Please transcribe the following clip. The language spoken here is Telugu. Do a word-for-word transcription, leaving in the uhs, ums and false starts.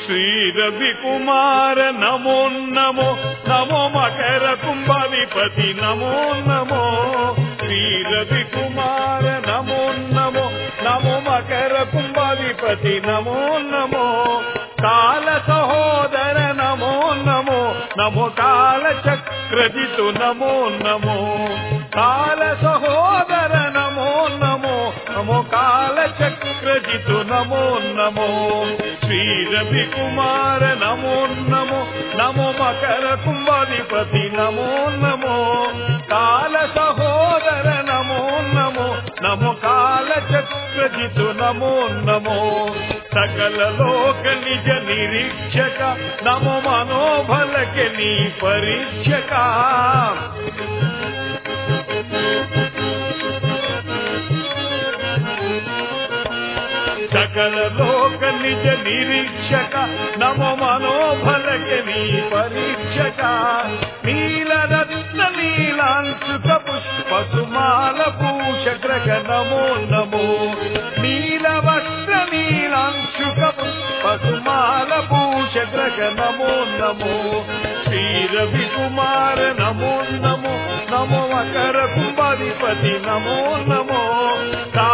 శ్రీ రవి కుమార నమో నమో నమో మకర కుంభాధిపతి నమో నమో శ్రీ రవి కుమార నమో నమో నమో మకర కుంభాధిపతి నమో నమో కాల సహోదర నమో నమో నమో కాల చక్రజితు నమో నమో కాల సహోదర నమో నమో నమో కాల చక్రజితు నమో నమో శ్రీ రవి కుమార నమో నమో నమో మకర కుంభాధిపతి నమో నమో కాల సహోదర నమో నమో నమో కాల చక్రజితు నమో నమో సకల లోక నిజ నిరీక్షక నమో మనోబలకి నీ పరీక్షక సకల లోక నిజ నిరీక్షక నమో మనోబలకి నీ పరీక్షక నీలరత్న నీలాంశుక పుష్ప సుమాల భూషగ్రహ నమో నమో నీలవస్త్ర నీలాంశుక పుష్ప సుమాల భూషగ్రహ నమో నమో శ్రీ రవి కుమార నమో నమో నమో మకర కుంభాధిపతి నమో నమో